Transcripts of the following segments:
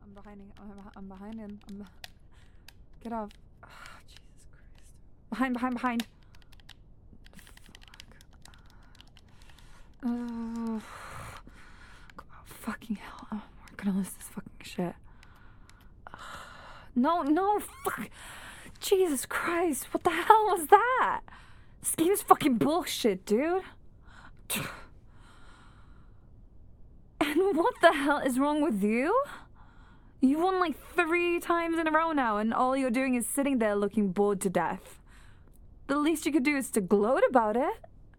I'm behind him. Get off. Oh, Jesus Christ. Behind. Fuck. Oh, fucking hell. We're gonna lose this fucking shit. No, fuck. Jesus Christ. What the hell was that? This game's fucking bullshit, dude. And what the hell is wrong with you? You won like 3 times in a row now, and all you're doing is sitting there looking bored to death. The least you could do is to gloat about it.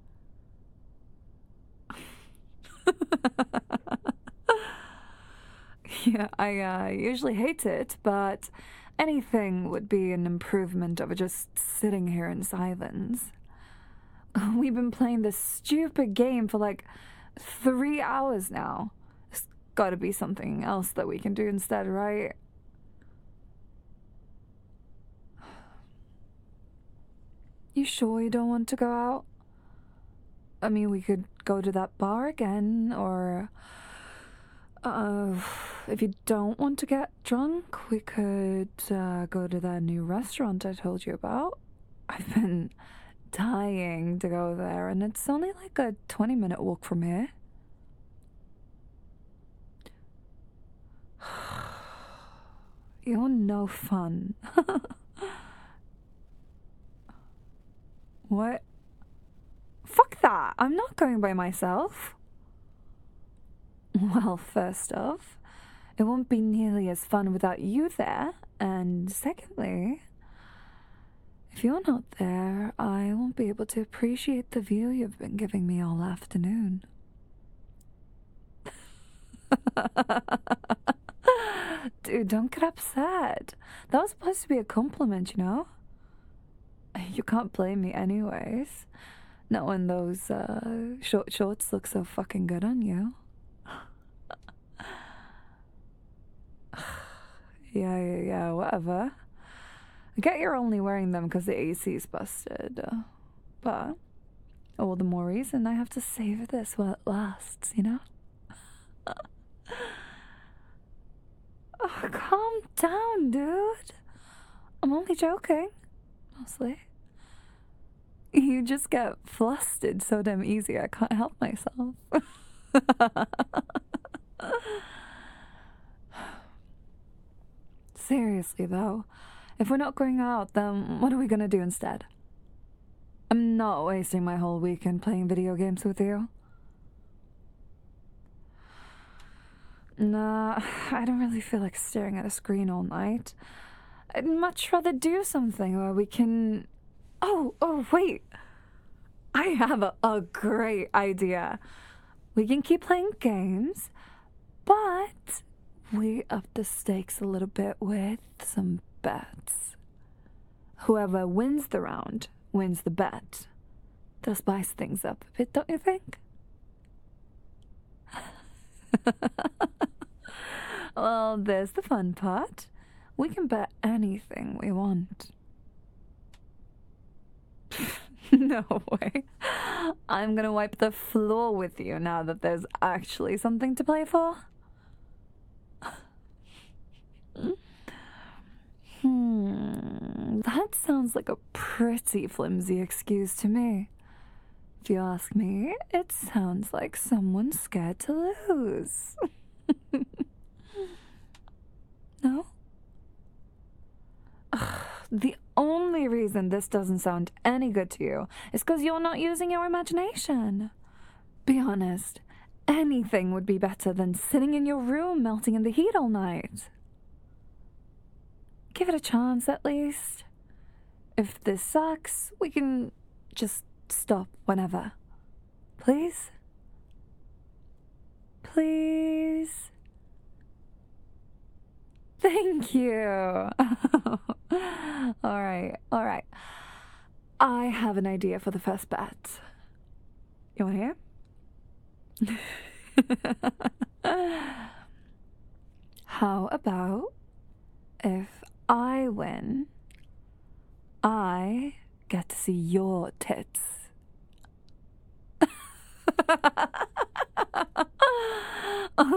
Yeah, I usually hate it, but anything would be an improvement over just sitting here in silence. We've been playing this stupid game for like 3 hours now. There's gotta be something else that we can do instead, right? You sure you don't want to go out? I mean, we could go to that bar again, or... if you don't want to get drunk, we could go to that new restaurant I told you about. I've been dying to go there, and it's only like a 20-minute walk from here. You're no fun. What? Fuck that! I'm not going by myself. Well, first off, it won't be nearly as fun without you there, and secondly, if you're not there, I won't be able to appreciate the view you've been giving me all afternoon. Dude, don't get upset. That was supposed to be a compliment, you know? You can't blame me anyways. Not when those short shorts look so fucking good on you. Yeah, whatever. I get you're only wearing them because the AC's busted, but all the more reason I have to savor this while it lasts, you know? Oh, calm down, dude. I'm only joking, mostly. You just get flustered so damn easy I can't help myself. Seriously, though, if we're not going out, then what are we gonna do instead? I'm not wasting my whole weekend playing video games with you. Nah, I don't really feel like staring at a screen all night. I'd much rather do something where we can... Oh, wait. I have a great idea. We can keep playing games, but we up the stakes a little bit with some bets. Whoever wins the round wins the bet. That'll spice things up a bit, don't you think? Well, there's the fun part. We can bet anything we want. No way. I'm gonna wipe the floor with you now that there's actually something to play for. That sounds like a pretty flimsy excuse to me. If you ask me, it sounds like someone's scared to lose. No? The only reason this doesn't sound any good to you is because you're not using your imagination. Be honest, anything would be better than sitting in your room melting in the heat all night. Give it a chance, at least. If this sucks, we can just stop whenever. Please? Please? Thank you. All right. I have an idea for the first bet. You want to hear? How about if I win, I get to see your tits?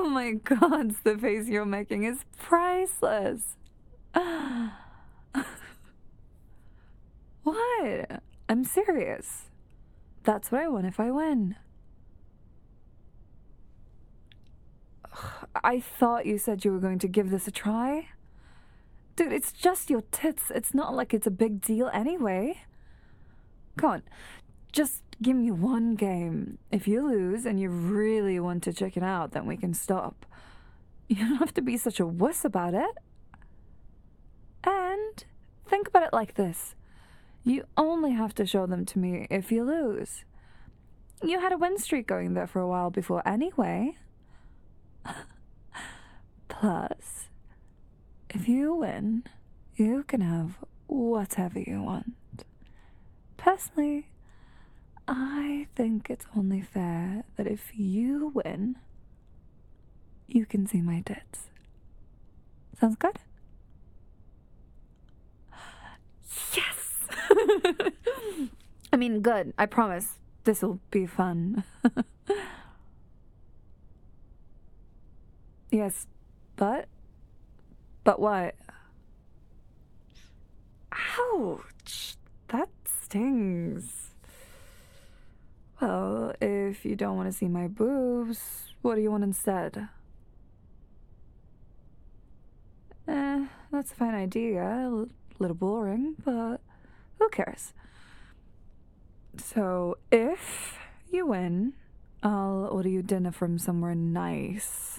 Oh my god, the face you're making is priceless. What? I'm serious. That's what I want if I win. I thought you said you were going to give this a try. Dude, it's just your tits. It's not like it's a big deal anyway. Come on, just give me one game. If you lose and you really want to check it out, then we can stop. You don't have to be such a wuss about it. And think about it like this. You only have to show them to me if you lose. You had a win streak going there for a while before anyway. Plus, if you win, you can have whatever you want. Personally, I think it's only fair that if you win, you can see my tits. Sounds good? Yes! I mean, good. I promise. This'll be fun. Yes, but? But what? Ouch! That stings. Well, if you don't want to see my boobs, what do you want instead? That's a fine idea. A little boring, but who cares? So, if you win, I'll order you dinner from somewhere nice.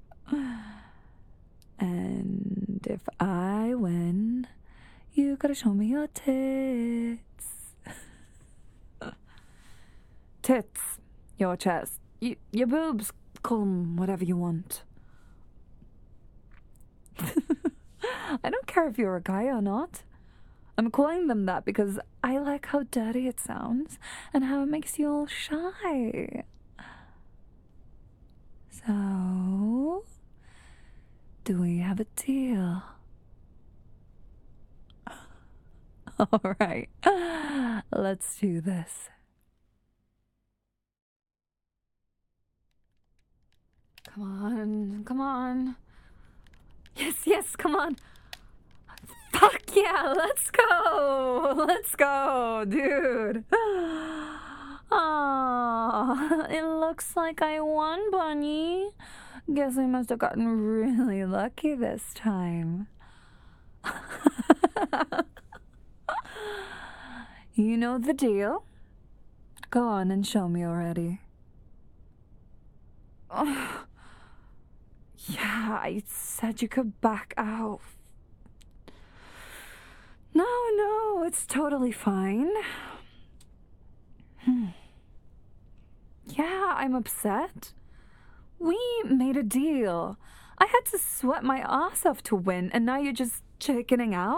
And if I win, you gotta show me your tits. Tits, your chest, your boobs, call them whatever you want. I don't care if you're a guy or not. I'm calling them that because I like how dirty it sounds and how it makes you all shy. So, do we have a deal? All right, let's do this. Come on, come on. Yes, come on. Fuck yeah, let's go, dude. Aw, it looks like I won, Bunny. Guess I must have gotten really lucky this time. You know the deal. Go on and show me already. Oh, yeah, I said you could back out. No, it's totally fine. Yeah, I'm upset. We made a deal. I had to sweat my ass off to win, and now you're just chickening out?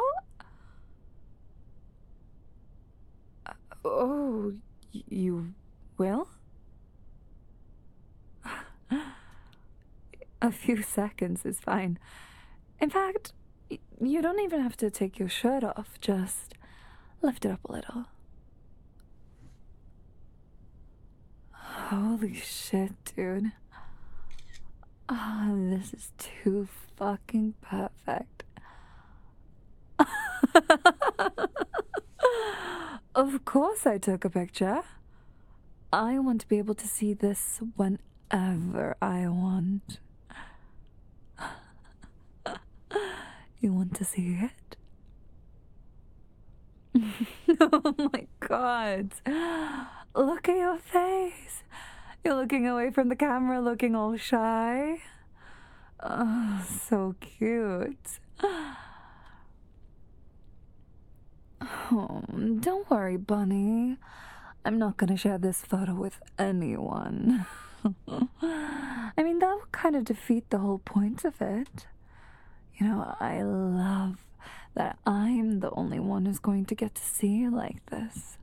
Oh, you will? A few seconds is fine. In fact, you don't even have to take your shirt off. Just lift it up a little. Holy shit, dude. This is too fucking perfect. Of course I took a picture. I want to be able to see this whenever I want. You want to see it? Oh my god. Look at your face. You're looking away from the camera, looking all shy. Oh, so cute. Oh, don't worry, Bunny. I'm not gonna share this photo with anyone. I mean, that would kind of defeat the whole point of it. You know, I love that I'm the only one who's going to get to see you like this.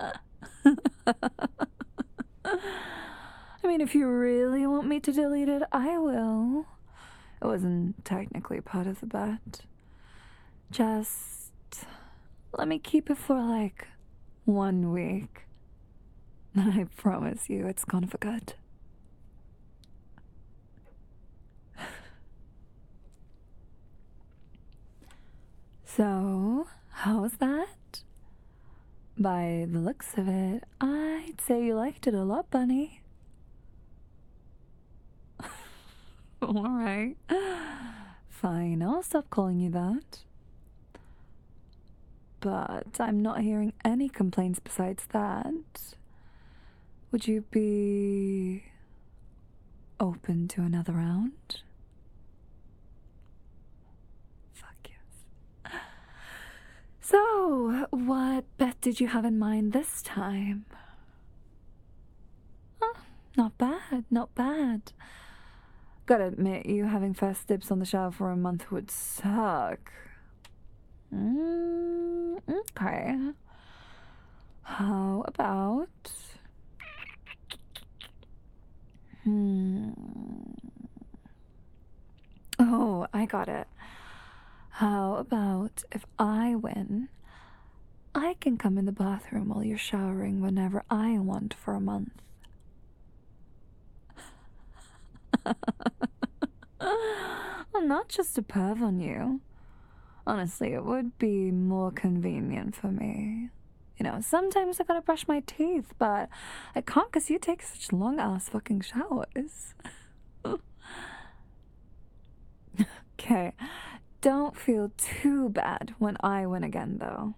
I mean, if you really want me to delete it, I will. It wasn't technically part of the bet. Just let me keep it for like 1 week. Then I promise you it's gone for good. By the looks of it, I'd say you liked it a lot, Bunny. Alright. Fine, I'll stop calling you that. But I'm not hearing any complaints besides that. Would you be open to another round? Fuck yes. So, what bet did you have in mind this time? Oh, not bad, not bad. Gotta admit, you having first dibs on the shower for a month would suck. Okay. How about... Oh, I got it. How about if I win, I can come in the bathroom while you're showering whenever I want for a month. Well, not just to perv on you. Honestly, it would be more convenient for me. You know, sometimes I gotta brush my teeth, but I can't because you take such long-ass fucking showers. Okay, don't feel too bad when I win again, though.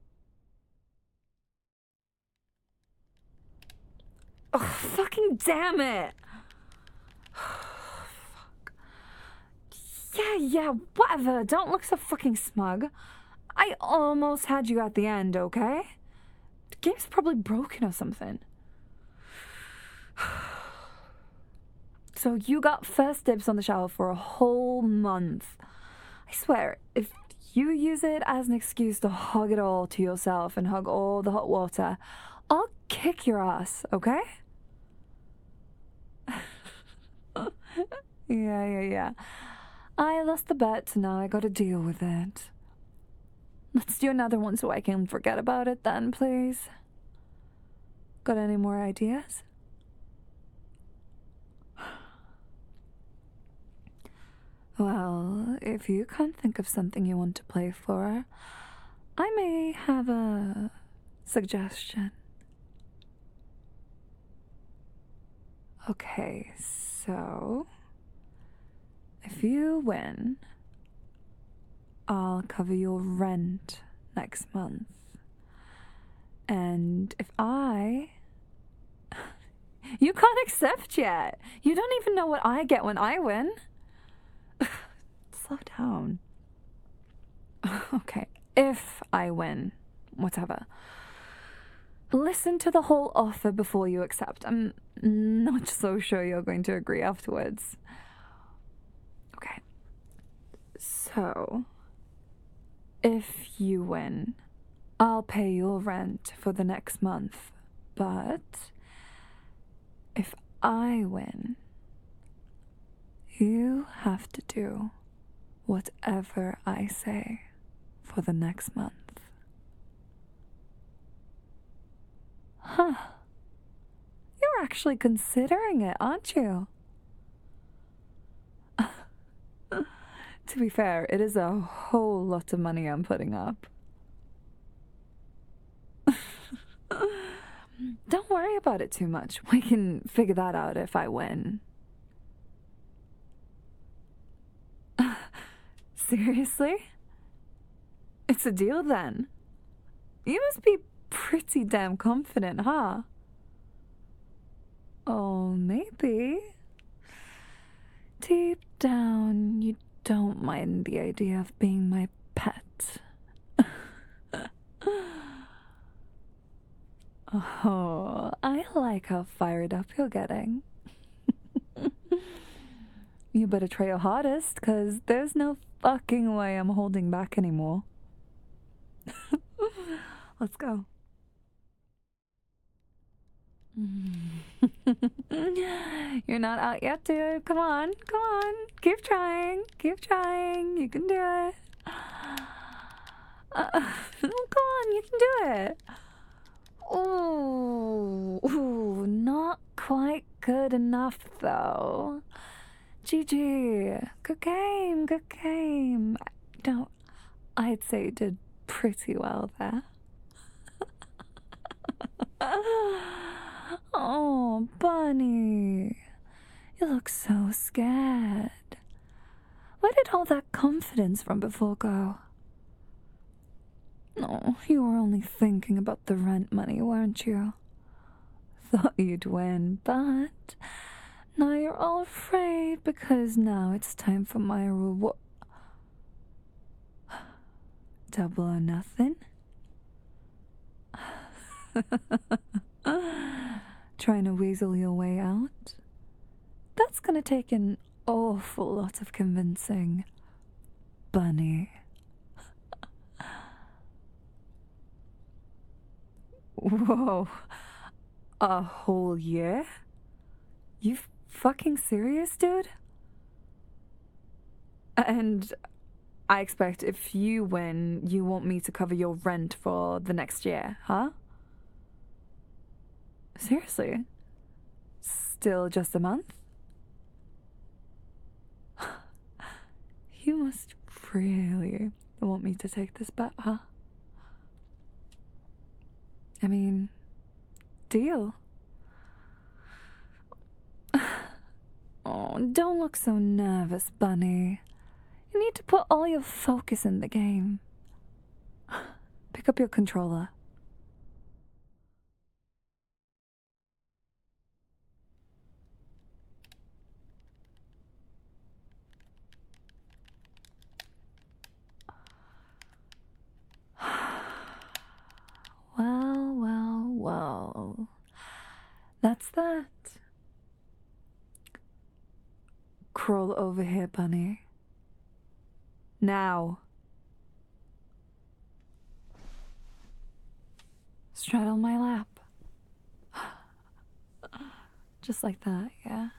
Oh, fucking damn it! Fuck. Yeah, whatever. Don't look so fucking smug. I almost had you at the end, okay? The game's probably broken or something. So you got first dibs on the shower for a whole month. I swear, if you use it as an excuse to hug it all to yourself and hug all the hot water, I'll kick your ass, okay? Yeah. I lost the bet, so now I gotta deal with it. Let's do another one so I can forget about it then, please. Got any more ideas? Well, if you can't think of something you want to play for, I may have a suggestion. Okay, so if you win, I'll cover your rent next month. And if you can't accept yet. You don't even know what I get when I win. Slow down. Okay, if I win, whatever. Listen to the whole offer before you accept. I'm not so sure you're going to agree afterwards. Okay. So, if you win, I'll pay your rent for the next month. But if I win, you have to do whatever I say for the next month. Huh. You're actually considering it, aren't you? To be fair, it is a whole lot of money I'm putting up. Don't worry about it too much. We can figure that out if I win. Seriously? It's a deal then. You must be pretty damn confident, huh? Oh, maybe. Deep down, you don't mind the idea of being my pet. Oh, I like how fired up you're getting. You better try your hardest, 'cause there's no fucking way I'm holding back anymore. Let's go. You're not out yet, dude. Come on. Keep trying. You can do it. Come on, you can do it. Ooh, not quite good enough, though. GG. Good game. I'd say you did pretty well there. Oh, Bunny. You look so scared. Where did all that confidence from before go? Oh, you were only thinking about the rent money, weren't you? Thought you'd win, but now you're all afraid because now it's time for my reward. Double or nothing? Trying to weasel your way out? That's gonna take an awful lot of convincing, Bunny. Whoa. A whole year? You fucking serious, dude? And I expect if you win, you want me to cover your rent for the next year, huh? Seriously? Still just a month? You must really want me to take this bet, huh? I mean, deal. Oh, don't look so nervous, Bunny. You need to put all your focus in the game. Pick up your controller. Well. That's that. Crawl over here, Bunny. Now. Straddle my lap. Just like that, yeah?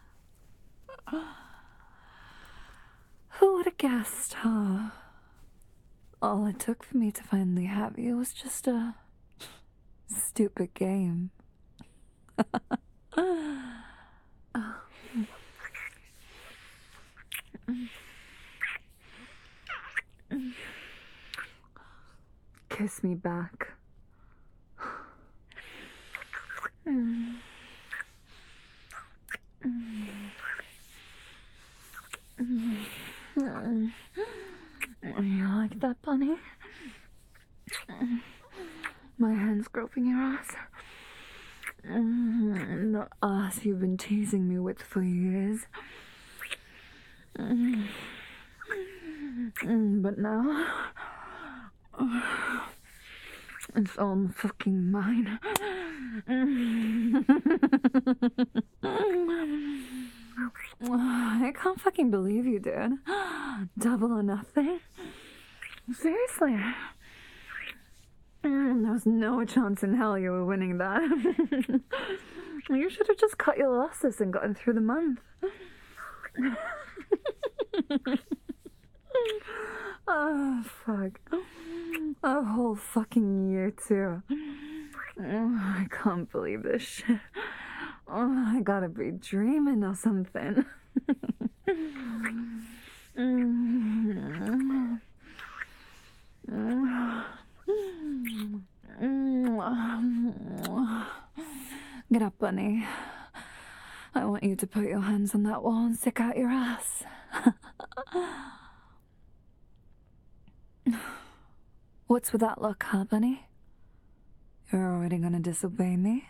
Who would have guessed, huh? All it took for me to finally have you was just a stupid game. Kiss me back. You like that, Bunny? My hand's groping your ass. The ass you've been teasing me with for years. But now, it's all fucking mine. I can't fucking believe you did. Double or nothing? Seriously. There was no chance in hell you were winning that. You should have just cut your losses and gotten through the month. Oh, fuck. A whole fucking year, too. I can't believe this shit. I gotta be dreaming or something. Get up, Bunny. I want you to put your hands on that wall and stick out your ass. What's with that look, huh, Bunny? You're already gonna disobey me?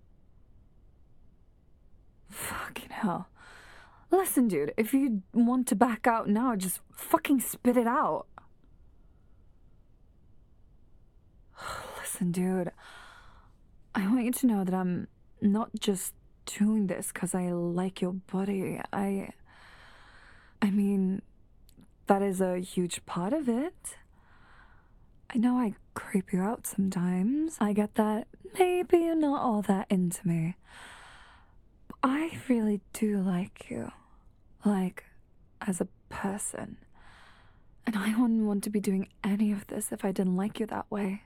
Fucking hell. Listen, dude, if you want to back out now, just fucking spit it out. Listen, dude, I want you to know that I'm not just doing this because I like your body. I mean, that is a huge part of it. I know I creep you out sometimes. I get that maybe you're not all that into me. But I really do like you. Like, as a person. And I wouldn't want to be doing any of this if I didn't like you that way.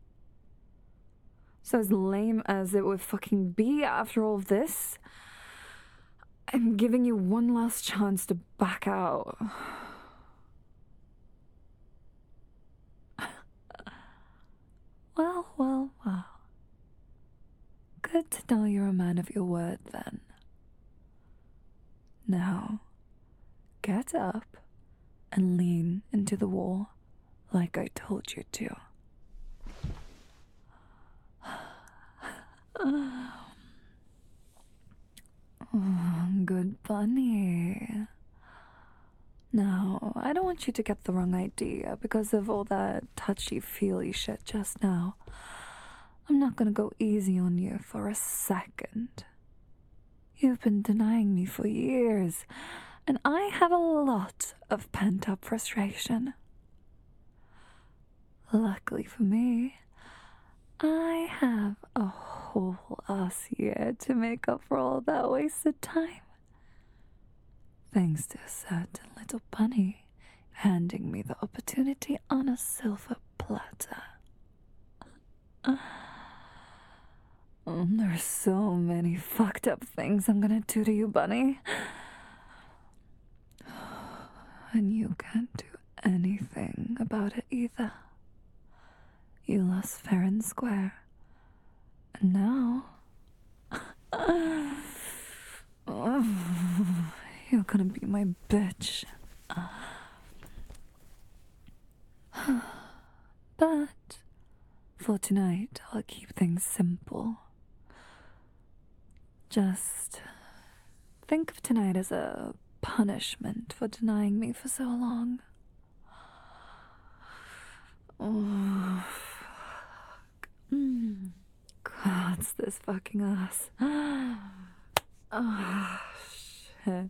So as lame as it would fucking be after all of this, I'm giving you one last chance to back out. Well. Now you're a man of your word, then. Now, get up and lean into the wall like I told you to. Oh, good bunny. Now, I don't want you to get the wrong idea because of all that touchy-feely shit just now. I'm not gonna go easy on you for a second. You've been denying me for years, and I have a lot of pent-up frustration. Luckily for me, I have a whole ass year to make up for all that wasted time. Thanks to a certain little bunny handing me the opportunity on a silver platter. There are so many fucked up things I'm gonna do to you, bunny. And you can't do anything about it either. You lost fair and square. And now... you're gonna be my bitch. But for tonight, I'll keep things simple. Just think of tonight as a punishment for denying me for so long. Oh, fuck. God's this fucking ass. Oh, shit.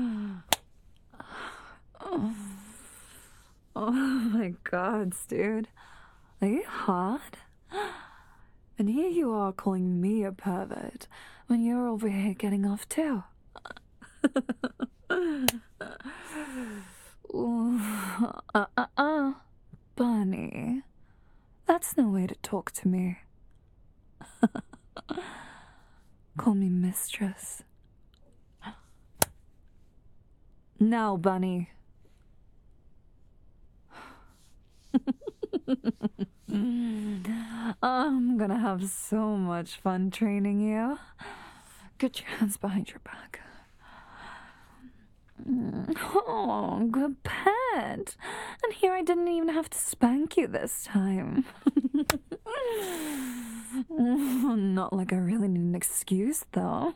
Oh my God, dude. Are you hot? And here you are calling me a pervert when you're over here getting off too. Bunny. That's no way to talk to me. Call me mistress. Now, Bunny. I'm gonna have so much fun training you. Get your hands behind your back. Oh, good pet. And here I didn't even have to spank you this time. Not like I really need an excuse, though.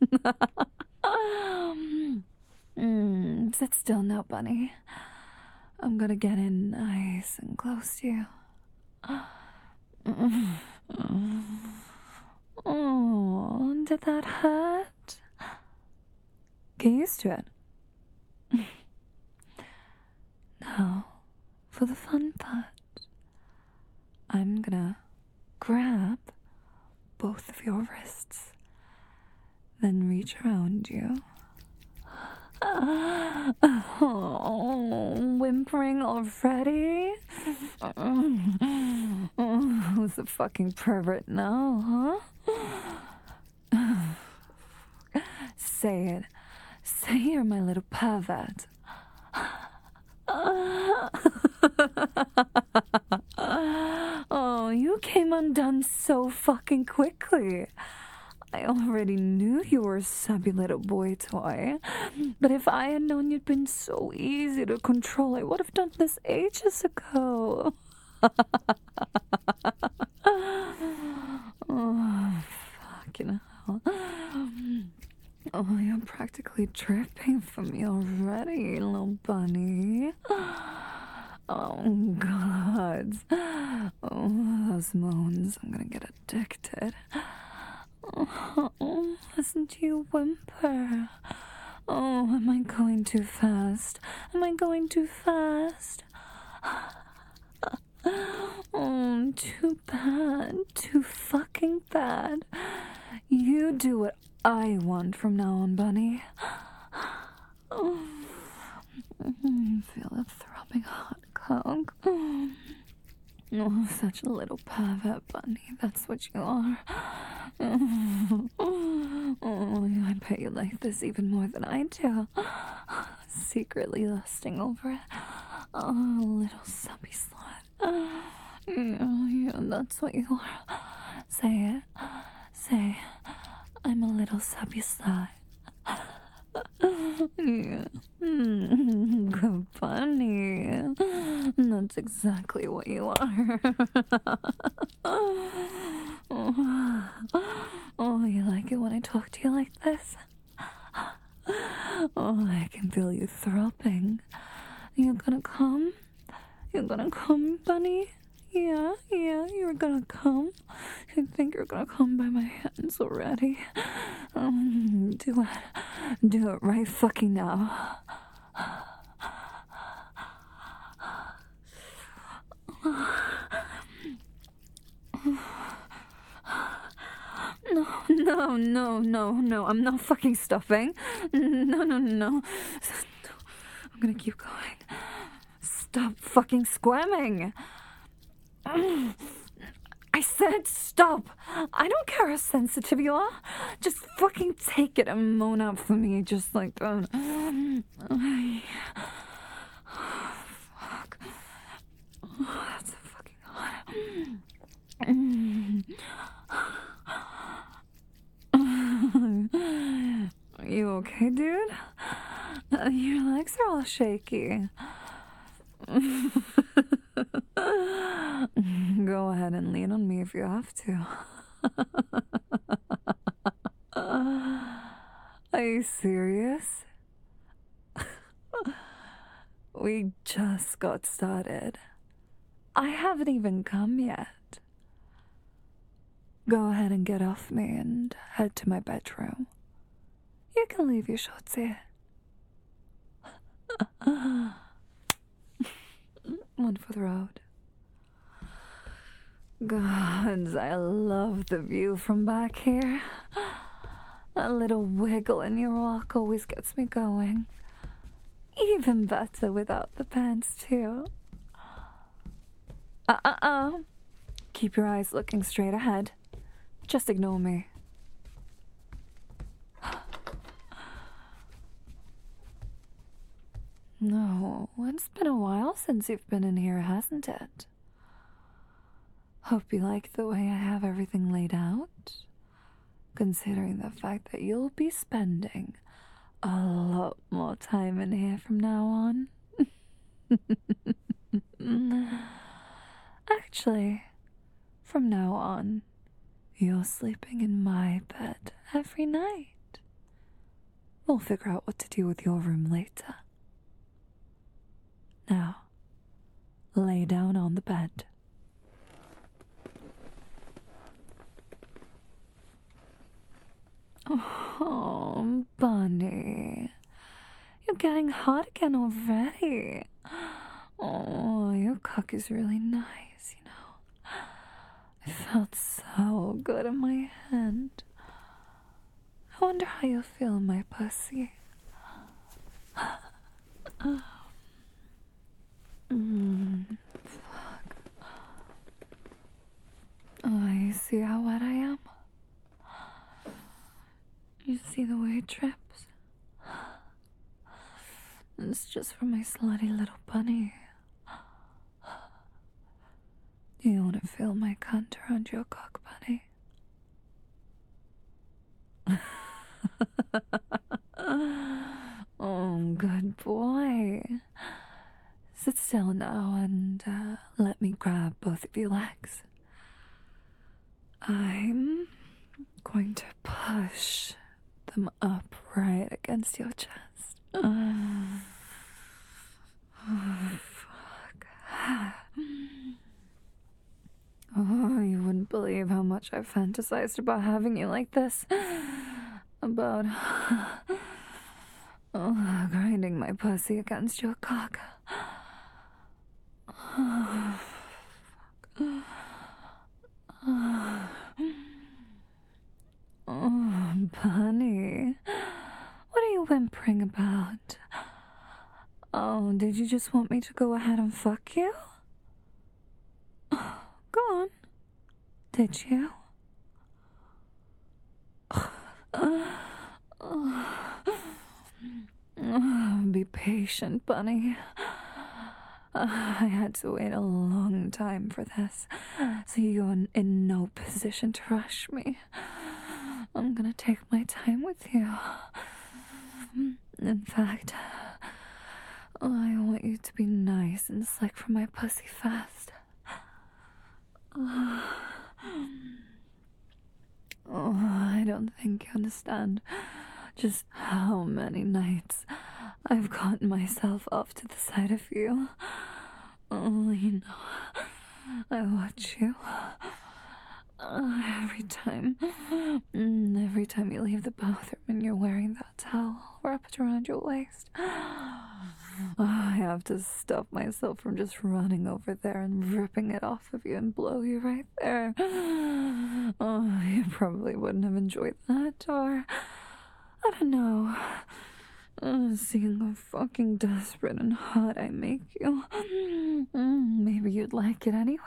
Sit still now, Bunny. I'm gonna get in nice and close to you. Oh, did that hurt? Get used to it. Now, for the fun part, I'm gonna grab both of your wrists, then reach around you. Oh, whimpering already? Who's a fucking pervert now, huh? Say it. Say you're my little pervert. Oh, you came undone so fucking quickly. I already knew you were a subby little boy toy, but if I had known you'd been so easy to control, I would have done this ages ago. Oh, fucking hell. Oh, you're practically dripping from me already, little bunny. Oh, God. Oh, those moans. I'm gonna get addicted. Oh, listen to you whimper. Oh, am I going too fast? Am I going too fast? Oh, too bad. Too fucking bad. You do what I want from now on, Bunny. Oh, feel a throbbing hot cock. Oh, such a little pervert, Bunny. That's what you are. Oh, I bet you like this even more than I do. Secretly lusting over it. Oh, little subby slut. Yeah, that's what you are. Say it. Say, I'm a little subby slut. Yeah. Good bunny. That's exactly what you are. Oh, you like it when I talk to you like this? Oh, I can feel you throbbing. You gonna come? You gonna come, bunny? Yeah, you're gonna come. I think you're gonna come by my hands already. Do it. Do it right fucking now. No. I'm not fucking stuffing. No. I'm gonna keep going. Stop fucking squirming. I said stop. I don't care how sensitive you are. Just fucking take it and moan out for me just like that. Fuck. Oh, that's so fucking hot. Are you okay, dude? Your legs are all shaky. Go ahead and lean on me if you have to. Are you serious? We just got started. I haven't even come yet. Go ahead and get off me and head to my bedroom. You can leave your shorts here. One for the road. Gods, I love the view from back here. A little wiggle in your walk always gets me going. Even better without the pants, too. Keep your eyes looking straight ahead. Just ignore me. No, it's been a while since you've been in here, hasn't it? Hope you like the way I have everything laid out, considering the fact that you'll be spending a lot more time in here from now on. Actually, from now on, you're sleeping in my bed every night. We'll figure out what to do with your room later. Now, lay down on the bed. Oh, Bunny. You're getting hot again already. Oh, your cock is really nice, you know. It felt so good in my hand. I wonder how you'll feel in my pussy. Fuck. Oh, you see how wet I am? You see the way it drips? It's just for my slutty little bunny. Do you want to feel my cunt around your cock, bunny? Oh, good boy. Sit still now and let me grab both of your legs. I'm going to push them up right against your chest. Oh, fuck. Oh, you wouldn't believe how much I've fantasized about having you like this. About grinding my pussy against your cock. Oh, fuck. Oh, Bunny. What are you whimpering about? Oh, did you just want me to go ahead and fuck you? Go on. Did you? Be patient, Bunny. I had to wait a long time for this, so you're in no position to rush me. I'm gonna take my time with you. In fact, I want you to be nice and slick for my pussy fast. Oh, I don't think you understand just how many nights I've gotten myself off to the side of you. Oh, you know, I watch you. Every time you leave the bathroom and you're wearing that towel wrapped around your waist, I have to stop myself from just running over there and ripping it off of you and blow you right there. Oh, you probably wouldn't have enjoyed that, or I don't know. Seeing how fucking desperate and hot I make you. Maybe you'd like it anyway.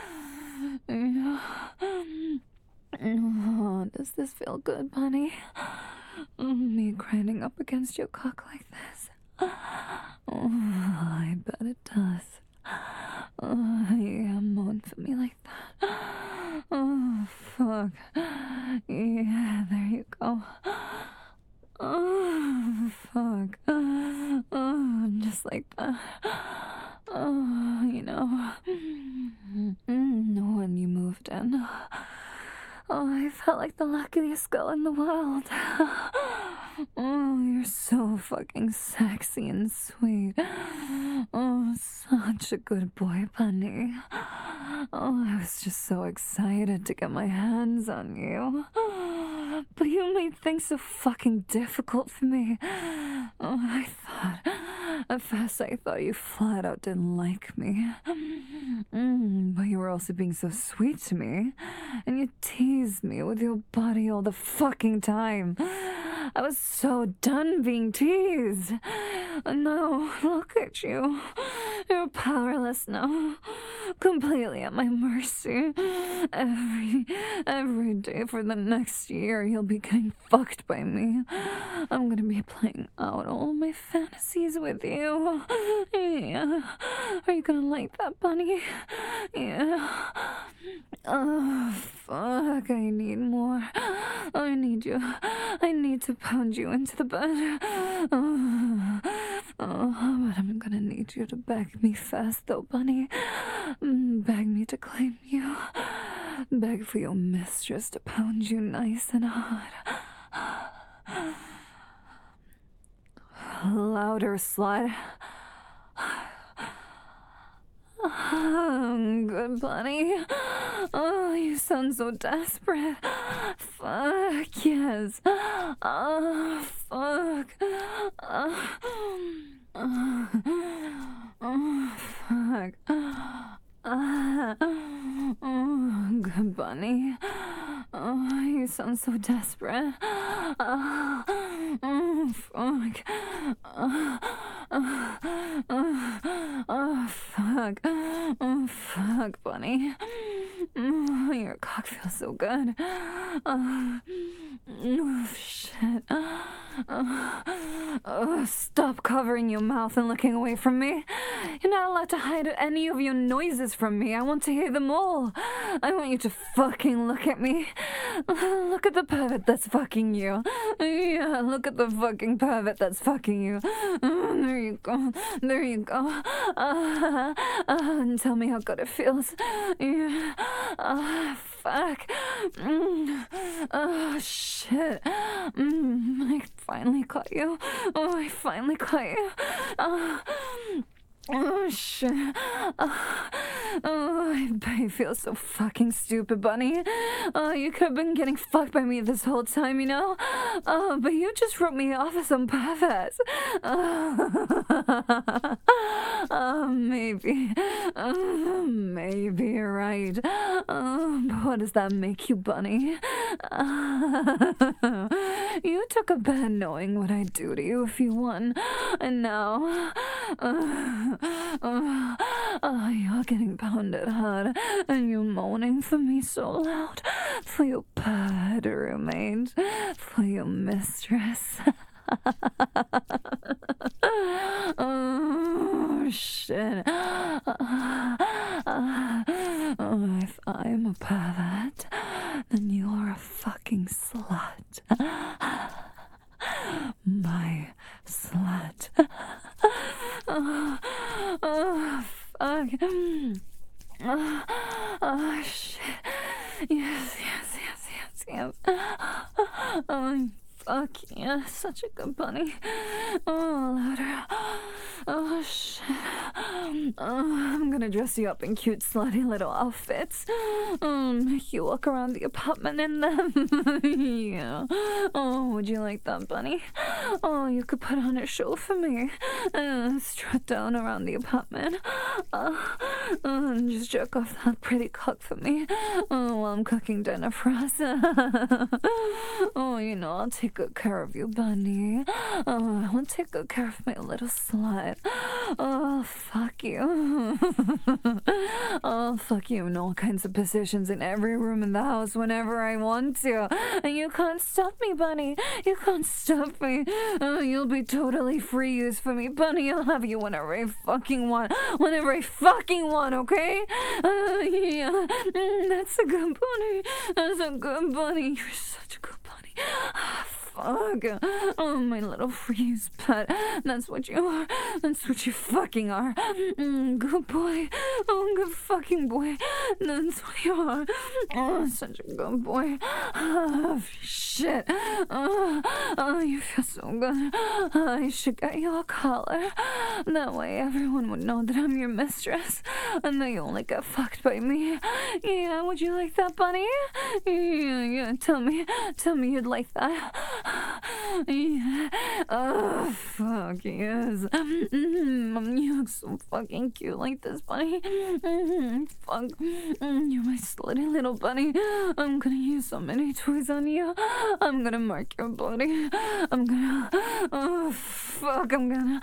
Oh, does this feel good, bunny? Me grinding up against your cock like this? Oh, I bet it does. Yeah, moan for me like that. Oh, fuck. Yeah, there you go. Oh, fuck. Oh, just like that. Oh, you know. When you moved in, I felt like the luckiest girl in the world. Oh, you're so fucking sexy and sweet. Oh, such a good boy, bunny. Oh, I was just so excited to get my hands on you. But you made things so fucking difficult for me. Oh, at first I thought you flat out didn't like me. But you were also being so sweet to me. And you teased me with your body all the fucking time. I was so done being teased. And now, look at you. You're powerless now. Completely at my mercy. Every day for the next year, you'll be getting fucked by me. I'm gonna be playing out all my fantasies with you. Yeah. Are you gonna like that, bunny? Yeah. Oh, fuck. I need more. I need you. I need to pound you into the bed. Oh, but I'm gonna need you to beg me fast, though, bunny. Beg me to claim you. Beg for your mistress to pound you nice and hard. Louder, slut. Good bunny. Oh, you sound so desperate. Fuck, yes. Oh, fuck. Fuck. Good bunny. Oh, you sound so desperate. Fuck. Fuck. Fuck, bunny. Your cock feels so good. Shit. Stop covering your mouth and looking away from me. You're not allowed to hide any of your noises from me. I want to hear them all. I want you to fucking look at me. Look at the pervert that's fucking you. Yeah, look at the fucking pervert that's fucking you. There you go. There you go. And tell me how good it feels. Yeah. Fuck. Oh, shit. I finally caught you. Oh, I finally caught you. Oh, shit. I bet you feel so fucking stupid, bunny. You could have been getting fucked by me this whole time, you know? But you just wrote me off as some pervert. Maybe. Maybe you're right. But what does that make you, bunny? You took a bet knowing what I'd do to you if you won. And now... you're getting pounded hard, and you're moaning for me so loud, for your bad roommate, for your mistress. Oh, shit. If I'm a pervert, then you're a fucking slut. such a good bunny. Oh, louder. Oh, shit. I'm gonna dress you up in cute, slutty little outfits. Make you walk around the apartment in them. Yeah. Oh, would you like that, bunny? Oh, you could put on a show for me. Strut down around the apartment. And just jerk off that pretty cock for me. While I'm cooking dinner for us. Oh, you know, I'll take good care of you, bunny. I'll take good care of my little slut. Oh, fuck you. Oh, fuck you in all kinds of positions in every room in the house whenever I want to. And you can't stop me, bunny. You can't stop me. You'll be totally free use for me, bunny. I'll have you whenever I fucking want. Whenever I fucking want, okay? Yeah. That's a good bunny. That's a good bunny. You're such a good bunny. Fuck. Oh, my little freeze pet. That's what you are. That's what you fucking are. Good boy. Oh, good fucking boy. That's what you are. Oh, such a good boy. Oh, shit. Oh, you feel so good. I should get you a collar. That way everyone would know that I'm your mistress and that you only get fucked by me. Yeah, would you like that, bunny? Yeah, tell me you'd like that. Yeah. Oh, fuck yes. You look so fucking cute like this, bunny. Fuck. You're my slutty little bunny. I'm gonna use so many toys on you. I'm gonna mark your body. I'm gonna. Oh, fuck. I'm gonna.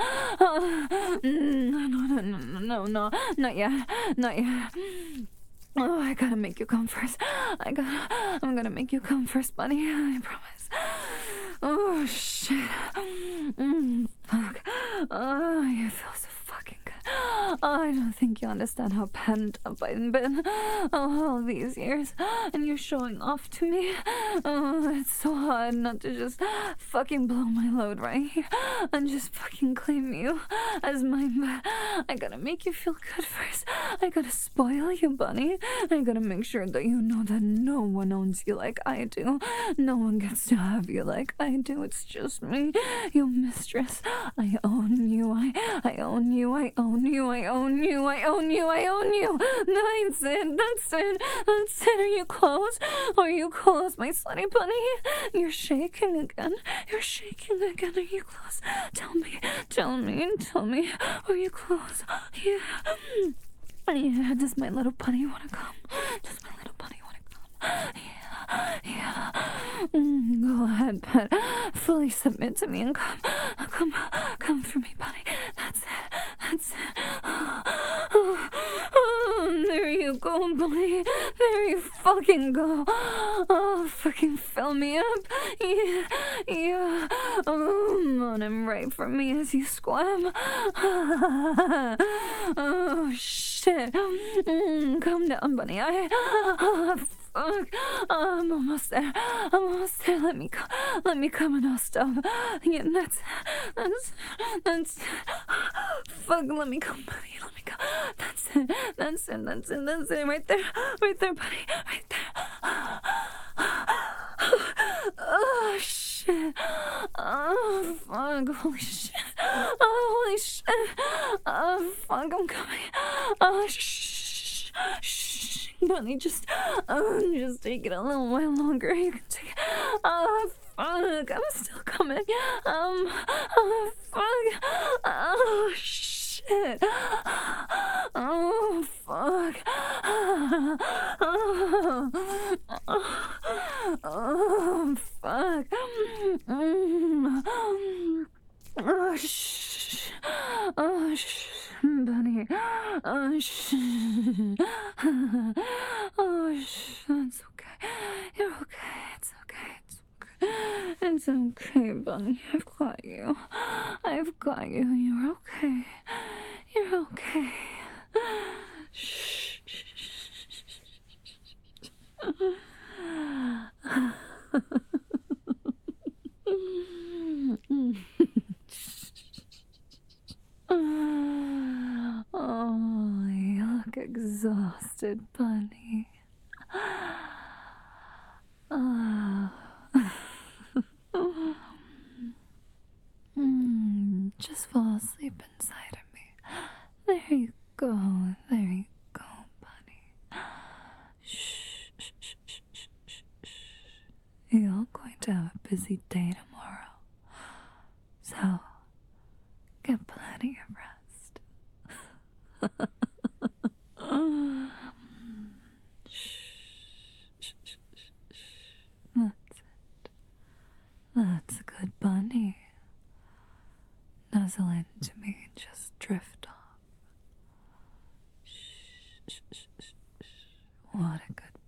No, not yet. Not yet. Oh, I gotta make you come first. I'm gonna make you come first, bunny. I promise. Oh, shit. Fuck. Oh, you feel so fucking good. I don't think you understand how pent up I've been all these years. And you're showing off to me. Oh, it's so hard not to just fucking blow my load right here and just fucking claim you as mine. But I gotta make you feel good first. I gotta spoil you, bunny. I gotta make sure that you know that no one owns you like I do. No one gets to have you like I do. It's just me, your mistress. I own you. I own you. I own you. I own you. I own you. I own you. That's it. That's it. That's it. Are you close? Are you close, my slutty bunny? You're shaking again. You're shaking again. Are you close? Tell me. Tell me. Tell me. Are you close? Yeah. Yeah. Does my little bunny want to come? Does my little bunny want to come? Yeah. Go ahead, pet. Fully submit to me and come for me, bunny. That's it. That's it. There you go, bunny. There you fucking go. Oh, fucking fill me up. Yeah. Moan and right for me as you squirm. Oh, shit. Calm down, bunny. Fuck. I'm almost there. Let me come and I'll stop. Yeah, that's fuck, let me come, buddy. Let me go. That's it. Right there, buddy. Right there. Oh, shit. Oh, fuck. Holy shit. Oh, holy shit. Oh, fuck, I'm coming. Oh, shh. Bunny, just take it a little while longer. You can take it. Oh, fuck. I'm still coming. Oh, fuck. Oh, shit. Oh, fuck. Oh, fuck. Oh, shh. Oh, shh. Bunny. Oh, shh. Oh, shh. That's okay. You're okay. It's okay. It's okay. It's okay, Bunny. I've got you. I've got you. You're okay. You're okay. Shh. Oh, you look exhausted, Bunny. Just fall asleep inside of me. There you go. There you go, bunny. Shh, shh, shh, shh, shh, shh, shh. You're going to have a busy day tomorrow. So, get plenty of rest. That's it. That's a good bunny. Nuzzle into me and just drift off. What a good